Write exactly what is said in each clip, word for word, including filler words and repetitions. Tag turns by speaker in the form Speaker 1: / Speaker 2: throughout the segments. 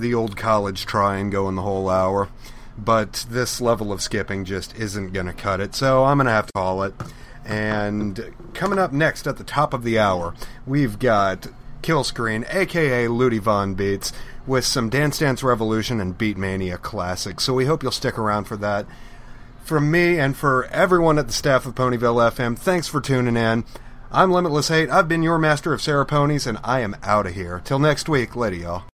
Speaker 1: the old college try and go in the whole hour, but this level of skipping just isn't going to cut it, so I'm going to have to call it. And coming up next at the top of the hour, we've got Killscreen, aka Ludi Von Beats, with some Dance Dance Revolution and Beatmania classics, so we hope you'll stick around for that. From me and for everyone at the staff of Ponyville F M, thanks for tuning in. I'm Limitless Hate, I've been your master of Sarah Ponies, and I am out of here. Till next week, later y'all.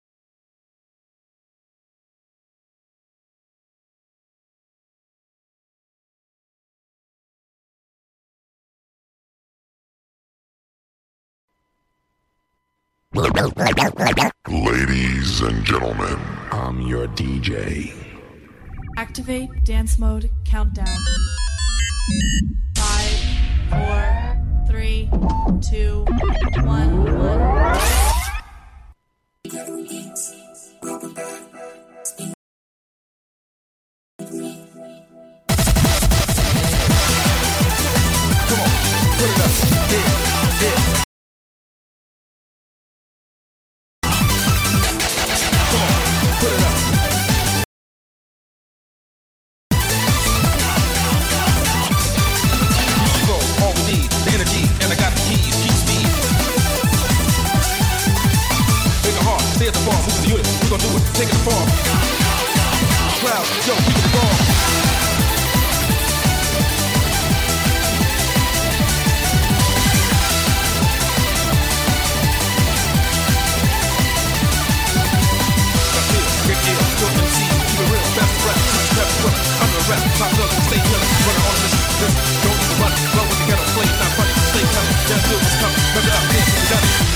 Speaker 2: Ladies and gentlemen,
Speaker 3: I'm your D J.
Speaker 4: Activate dance mode countdown. Five, four, three, two, one, one.
Speaker 5: Come on, put it up. Yeah, yeah. Take it far. Crowd, yo, keep it wrong. That's it, big deal, good M C, keep it real, best rap, step quick, I'm the rap, top dog, stay killer, run on this, this, don't need to run, blow with the ghetto, play, not funny, stay coming, that deal is coming, never up, here, we done it.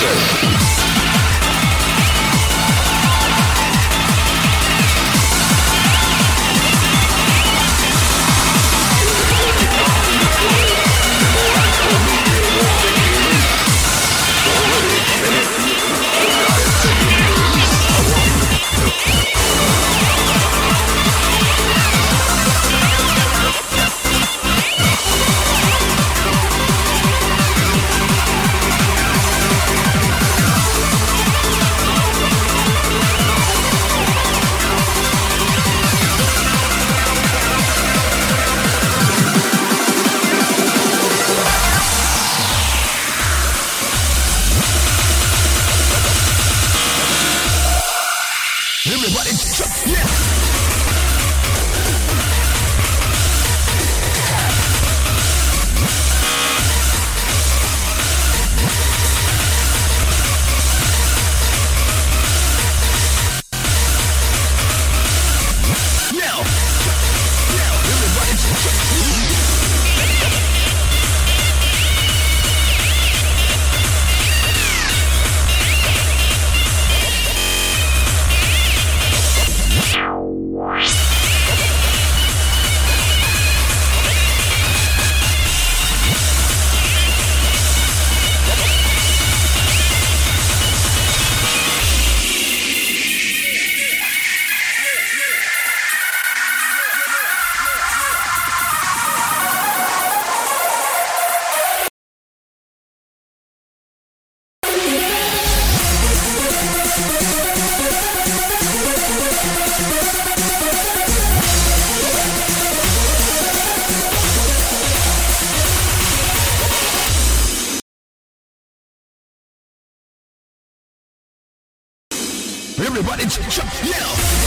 Speaker 5: Everybody jump, yeah.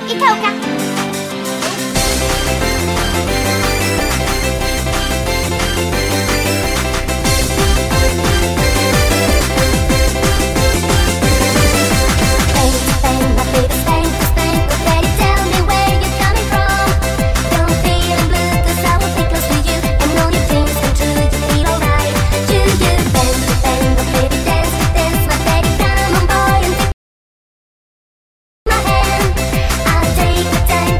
Speaker 6: 行こうか。Time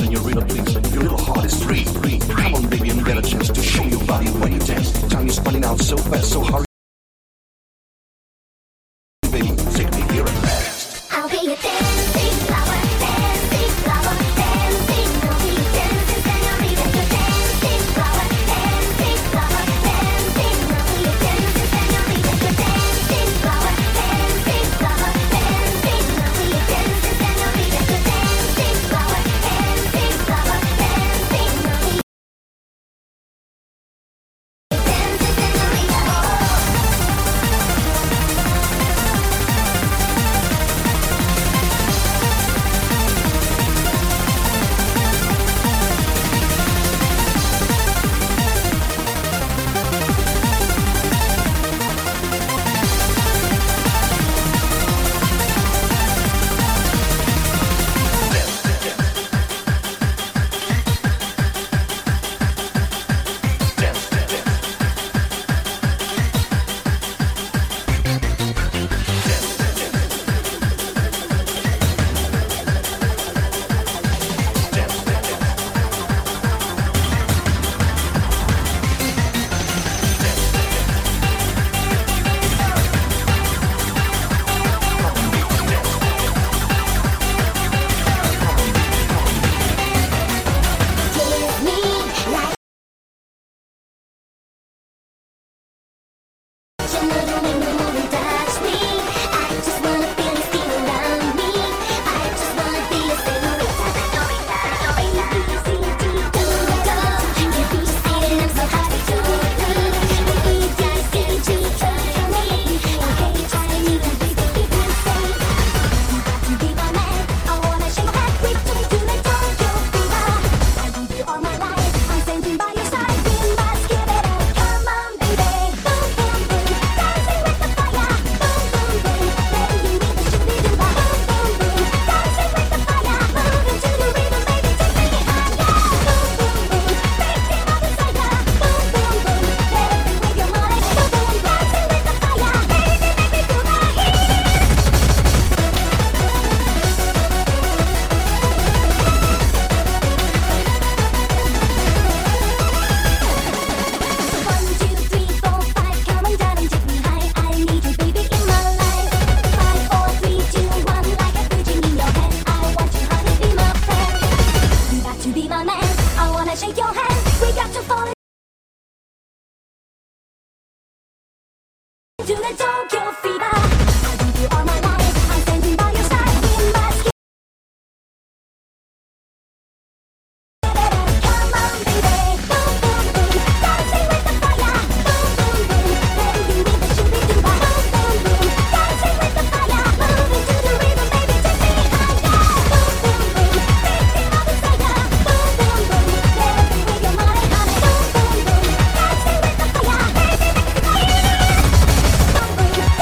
Speaker 6: senorita, please. Your little heart is free. Come on, baby, and get a chance to show your body when you dance. Time is running out so fast, so hurry. Baby, take me here at last.
Speaker 7: I'll be a dancing flower, dancing flower, dancing, I'll be a dancing senorita, a dancing flower, dancing flower, dancing, I'll be a dancing senorita, a dancing flower, dancing flower, dancing, I'll be a dancing senorita, a dancing flower, dancing flower, dancing, I'll be a dancing senorita. To the Tokyo fever, I give you all my life. I'm standing by your side in my skin. Come on, baby, boom, boom, boom, dancing with the fire. Boom, boom, boom, bending with the shooby-doo-ba. Boom, boom, boom, dancing with the fire. Moving to the rhythm, baby, take me higher. Boom, boom, boom, victim of desire. Boom, boom, boom, dancing with your money, honey. Boom, boom, boom, dancing with the fire. Baby, make me fire. Boom, boom.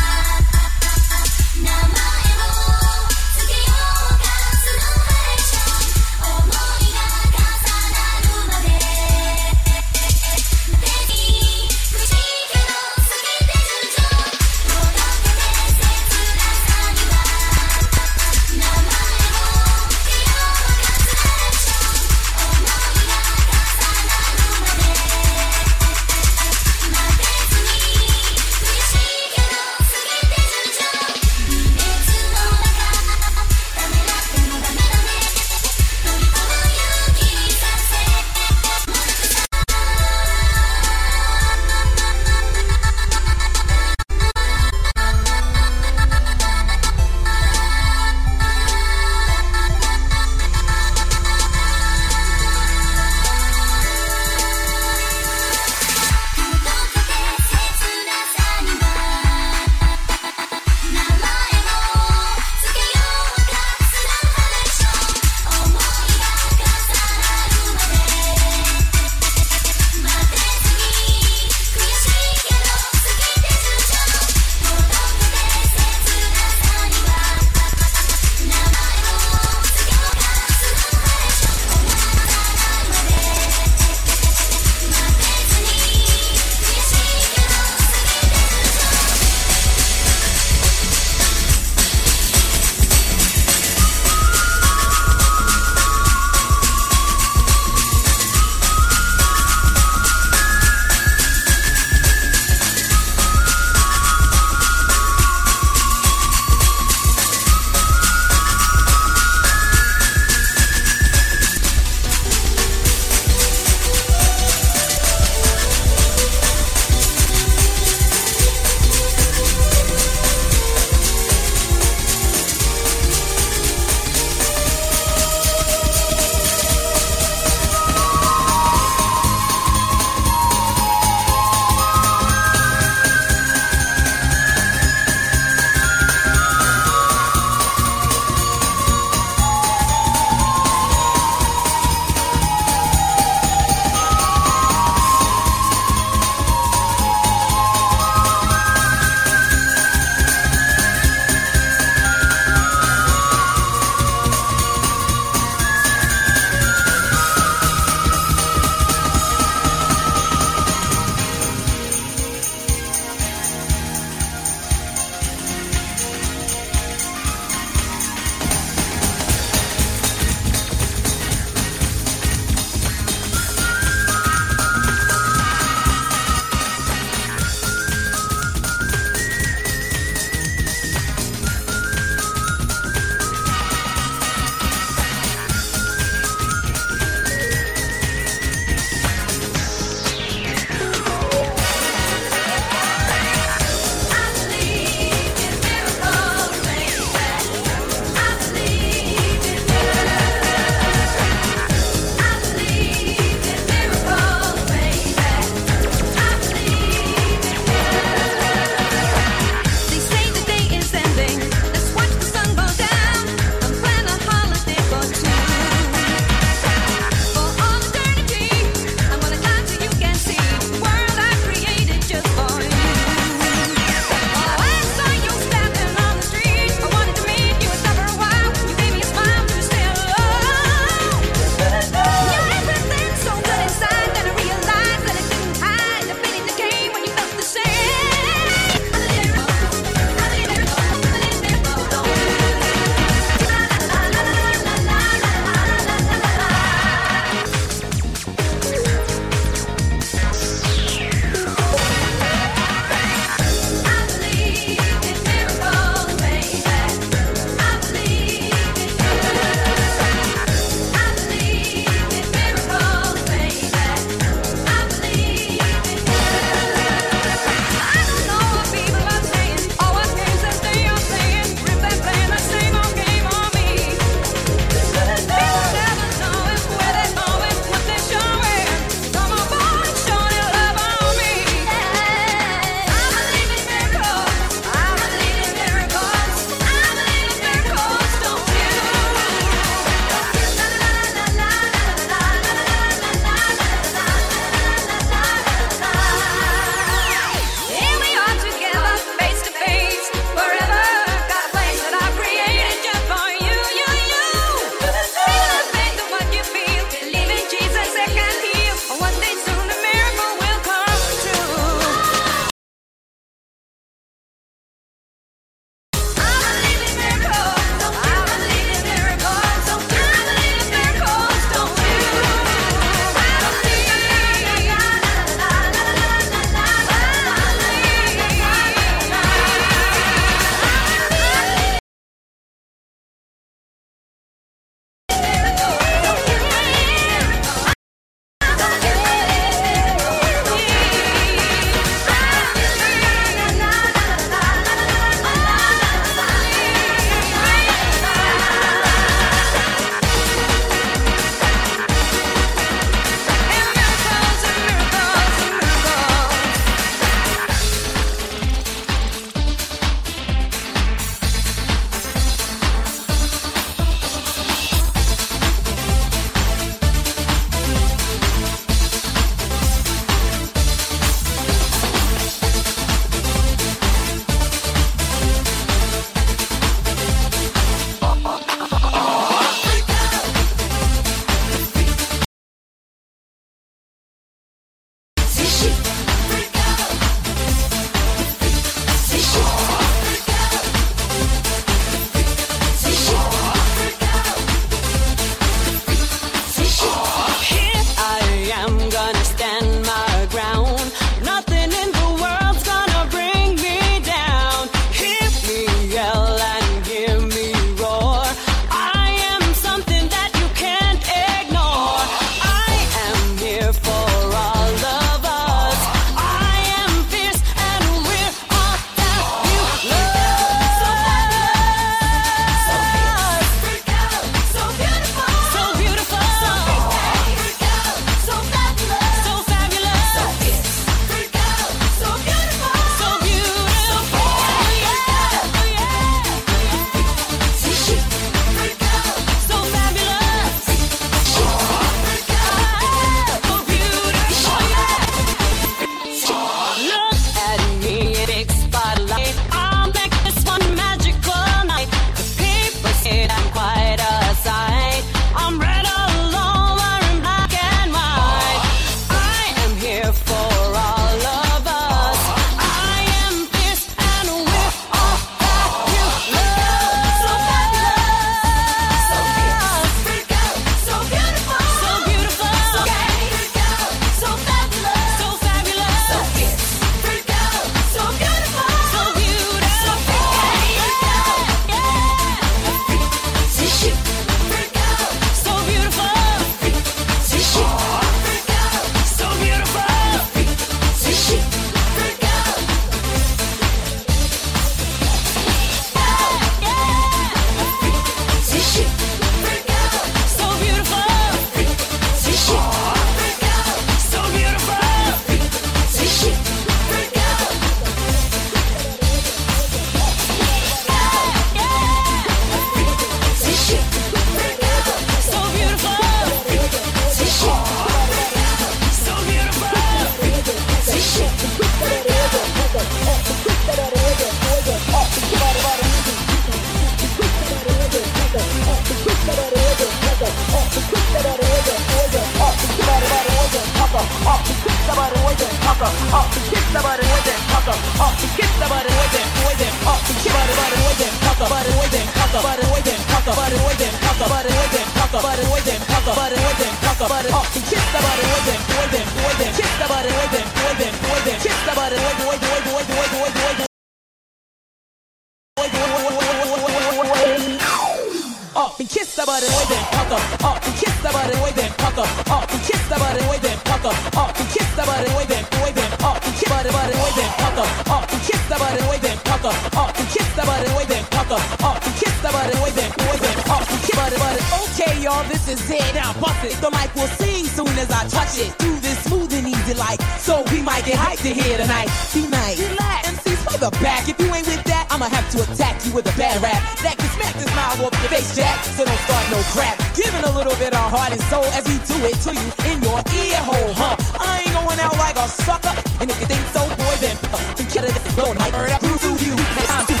Speaker 8: Hey y'all, this is it. Now bust it. The mic will sing soon as I touch it. Do this smooth and easy like, so we might get hyped to hear tonight. Be nice, relax, M Cs play the back. If you ain't with that, I'ma have to attack you with a bad rap that can smack this smile off your face, Jack. So don't start no crap. Giving a little bit of heart and soul as we do it to you in your ear hole, huh? I ain't going out like a sucker, and if you think so, boy, then uh, forget it. Don't like heard up through you. I'm too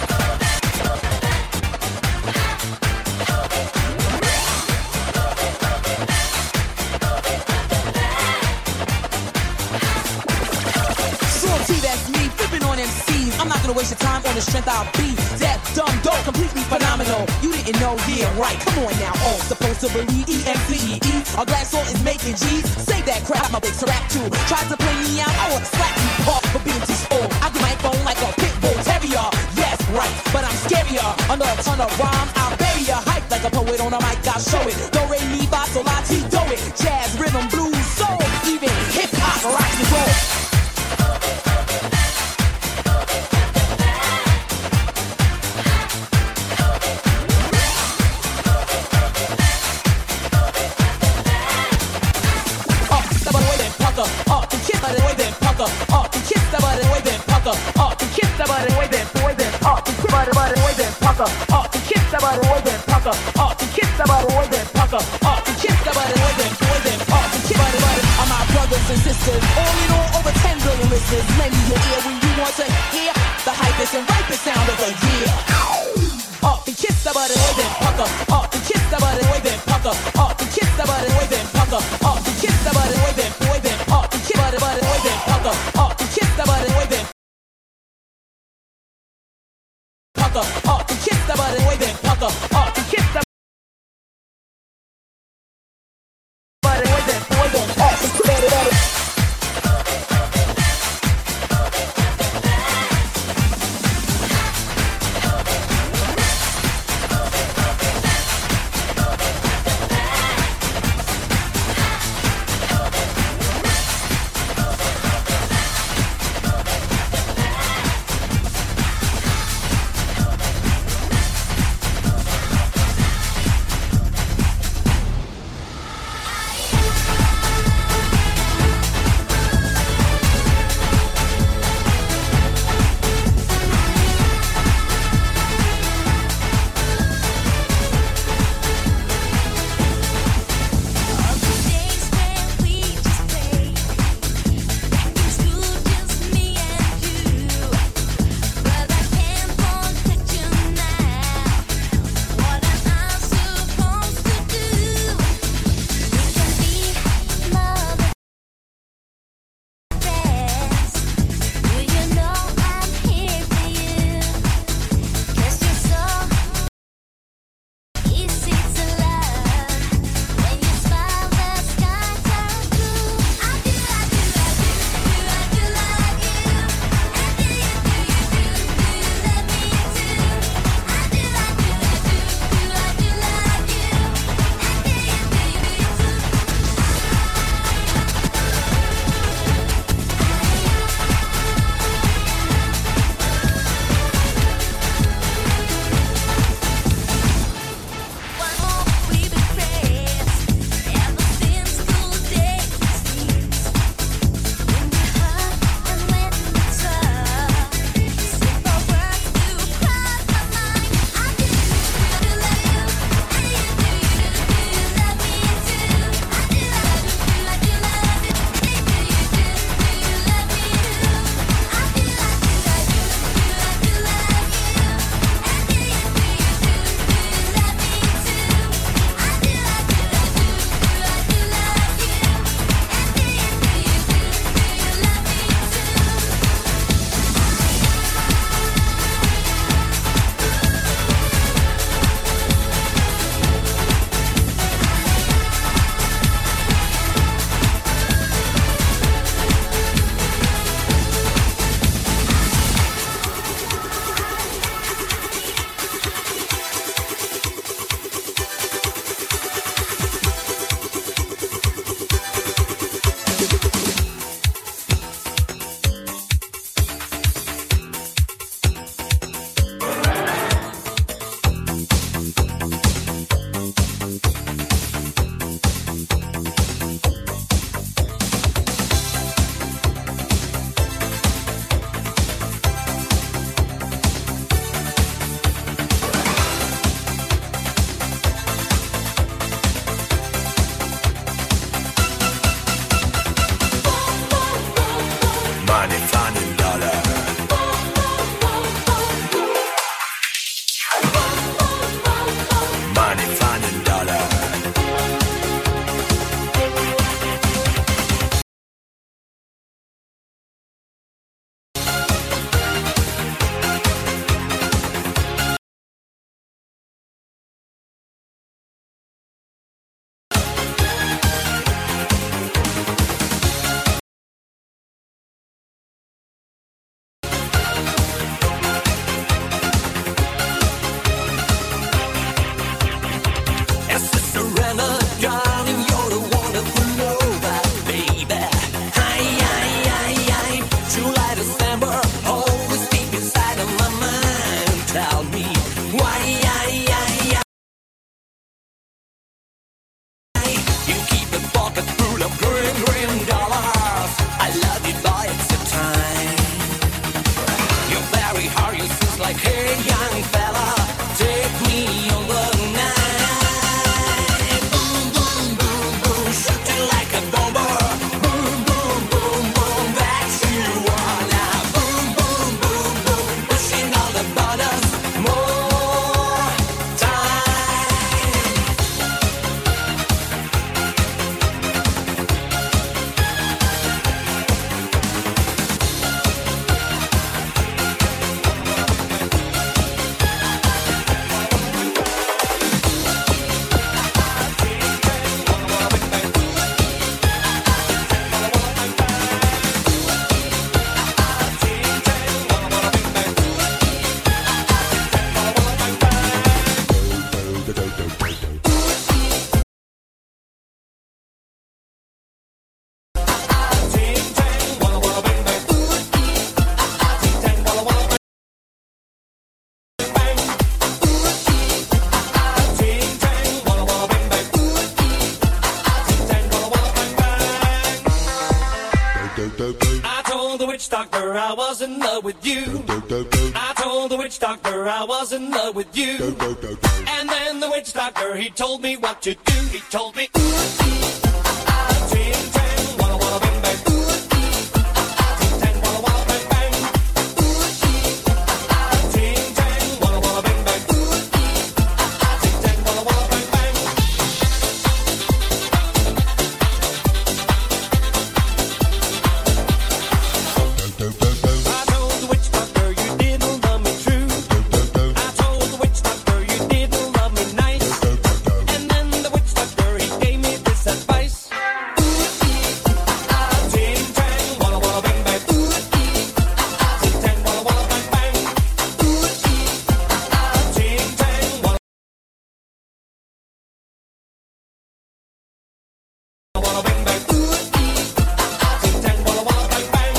Speaker 8: M Cs. I'm not gonna waste your time on the strength I'll be. That dumb dope, completely phenomenal. You didn't know, yeah, right. Come on now, all supposed to believe E M C E E. Our glass all is making G's. Say that crap, my big to rap too. Tried to play me out, I would slap you off for being too slow. I get my phone like a pit bull terrier. Yes, right, but I'm scarier. Under a ton of rhymes, I'll bury ya. Hype like a poet on a mic, I'll show it. Do re mi fa sol la ti do it. Jazz, rhythm, blues, soul, even hip hop, rock and roll. Up and kiss by the way then pucker. Up and kiss by the way then pucker. Up and kiss by the way then boy then. Up and kiss by the way then pucker. Up and kiss by the way then pucker. Up and kiss by the way then pucker. Up and kiss by the way then boy then. Up and kiss by the way. All my brothers and sisters, all in all over ten billion listeners. Lend me your ear when you want to hear the hypest and ripest sound of the year. Up and kiss by the way then pucker. Up and kiss by the way then pucker. Up and kiss by the way then pucker. Up and kiss by the way then boy then. Up and kiss by the way then pucker. Up and kiss by the way then pucker. Up and kiss by the way then pucker. Up and kiss by the way then boy then. Up and kiss by the way.
Speaker 9: I told the witch doctor I was in love with you. I told the witch doctor I was in love with you. And then the witch doctor, he told me what to do. He told me, ooh, ee, ah, ah, ting, tang, walla, walla, bang, bang. Ooh, ee, ah, ah, ting, tang, walla, walla, bang, bang. Ooh, ee, ah, ah, ting, tang, walla, walla, bang, bang. Ooh, ee, ah, ah, ting, tang, walla, walla, bang, bang. I told the witch doctor you didn't love me true. I told the witch doctor you didn't love me nice. And then the witch doctor, he gave me this advice. Ooh, ee, ah, ah, ting, tang, walla, walla, bang, bang. Ooh, ee, ah, ah, ting, tang, walla, walla, bang, bang. Ooh, ee, ah, ah, ting, tang, walla, walla, bang, bang. Ooh, ee, ah, ah, ting, tang, walla, walla, bang, bang.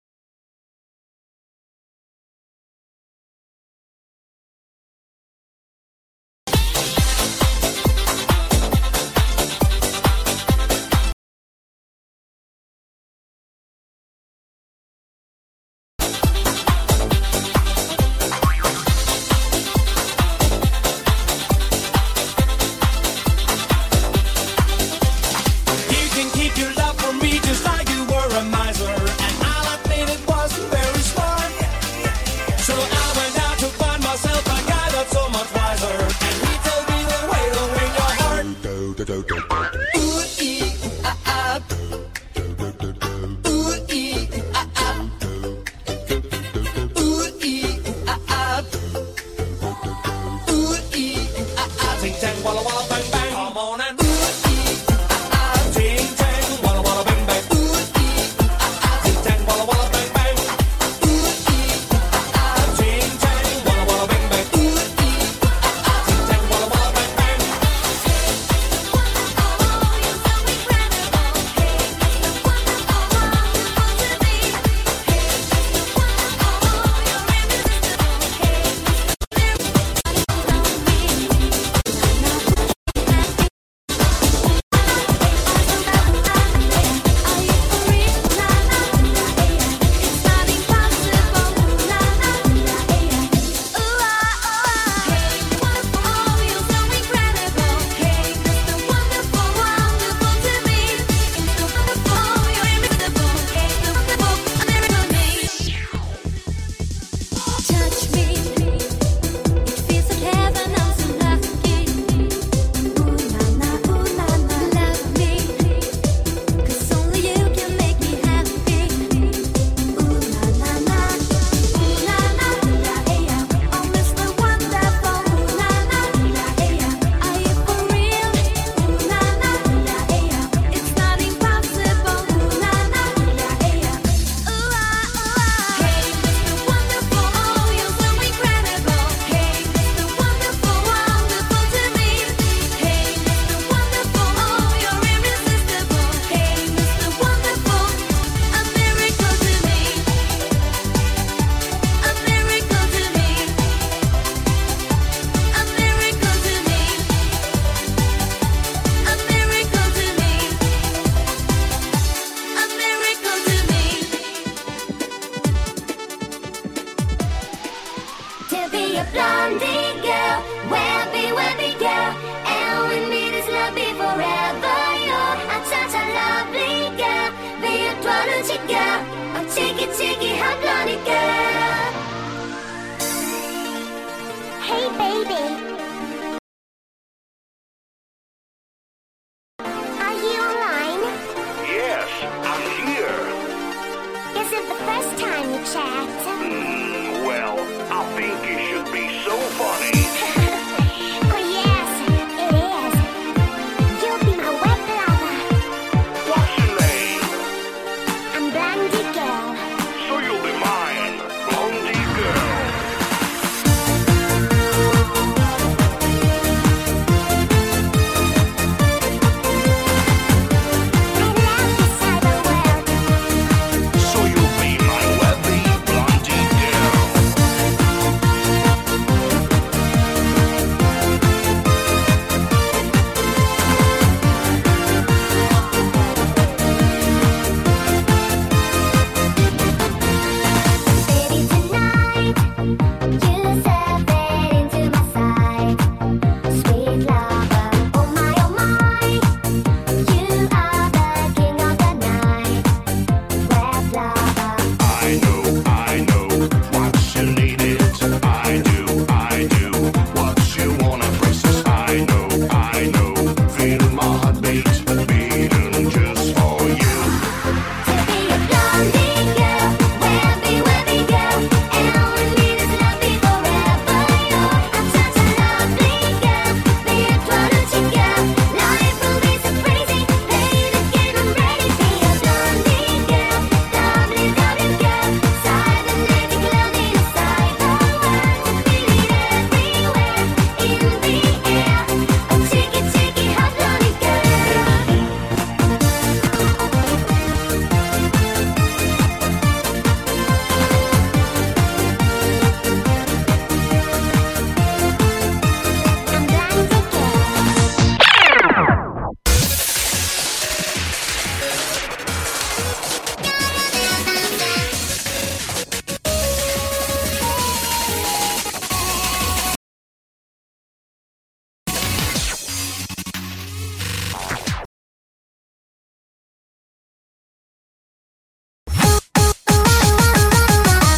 Speaker 9: You can keep your love for me just like you were a miser. And I'll admit it wasn't very smart. So I went out to find myself a guy that's so much wiser. And he told me the way to win your heart. Ooh, ee, ah, ah. Ooh, ee, ah, ah. Ooh, ee, ah, ah. Ooh, ee, ah, ah. Ting, tang, walla, walla, bang, bang. Come on and ooh, ee, ah, ah. Ting, tang, walla, walla, bang, bang. Ooh, ee, ah, ah. Ting, tang, walla, walla, bang, bang. Ooh, ee, ah, ah. Ting, tang, walla, walla, bang, bang. Ooh, ee, ah, ah. Ting, tang, walla, walla, bang, bang.
Speaker 7: Touch me, it feels like heaven. I'm so lucky. Ooh na na, ooh na na, love me, 'cause only you can make me happy. Ooh na na na, ooh na na, yeah, oh Mister Wonderful. Ooh na na, yeah, are you for real? Ooh na na, yeah, it's not impossible. Ooh na na, yeah, ooh ah ooh ah. Hey Mister Wonderful, oh you're so incredible. Hey Mister Wonderful, wonderful to me. Hey Mister Wonderful, oh you're irresistible. Hey Mister Wonderful, a miracle to me. A miracle to me. A miracle to me. A miracle to me. A miracle to me. To be a blondie girl, webby, webby girl, and with me this love be forever. You're a such a lovely girl, be a twirly girl, a cheeky, cheeky, hot blondie girl. Hey baby, are you online?
Speaker 2: Yes, I'm here.
Speaker 7: Is it the first time you chat?
Speaker 2: Mm, well, I think it should be so funny.
Speaker 7: Oh yes, it is. You'll be my web lover.
Speaker 2: What's your name?
Speaker 7: I'm Blondie Girl.
Speaker 2: So you'll be mine, blondie girl.
Speaker 7: I love the cyber world.
Speaker 2: So you'll be my webby blondie girl.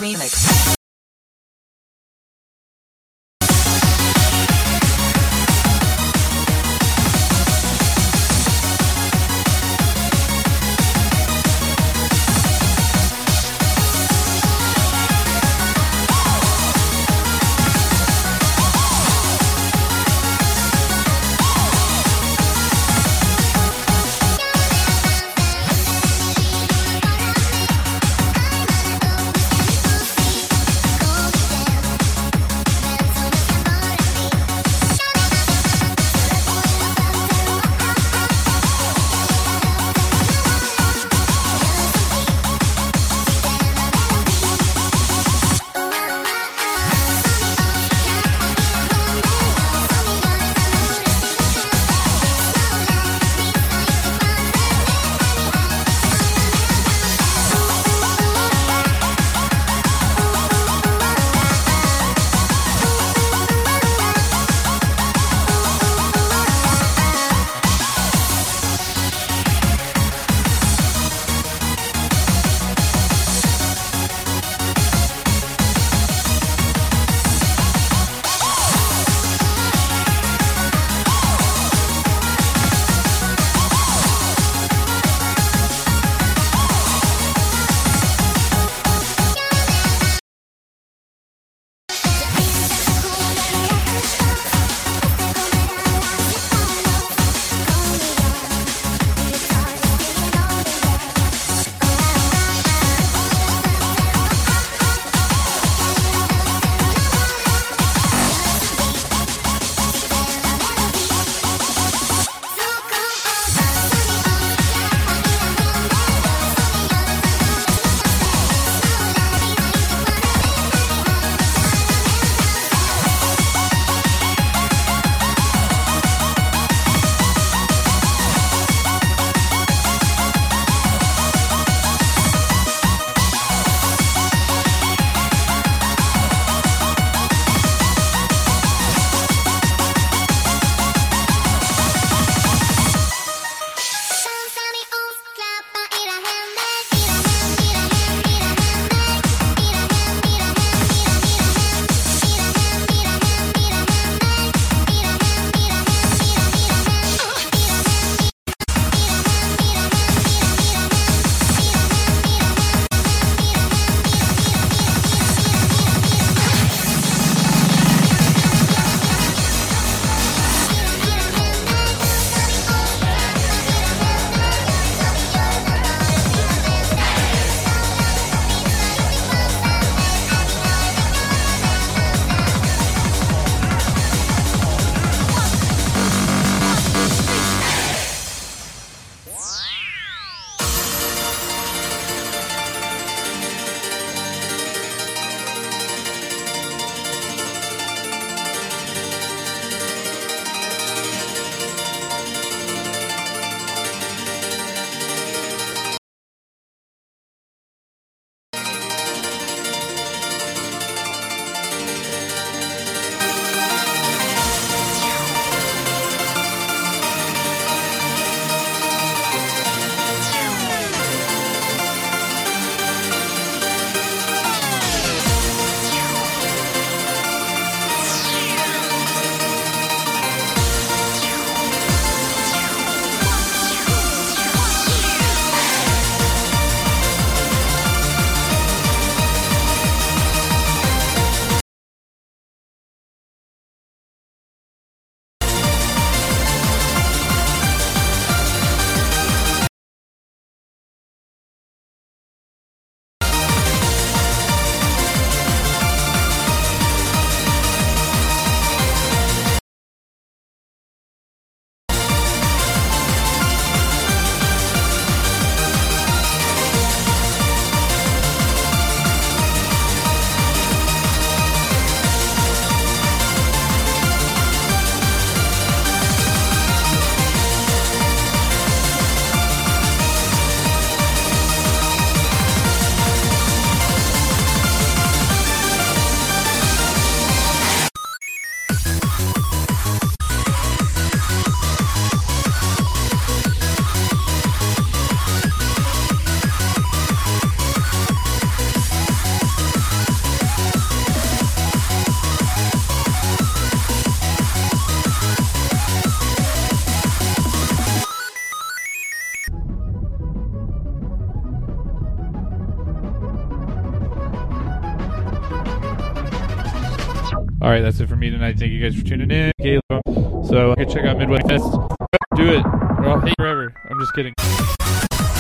Speaker 10: remix. All right, that's it for me tonight. Thank you guys for tuning in. Caleb. So, go check out Midwest Fest. Do it, or I'll hate you forever. I'm just kidding.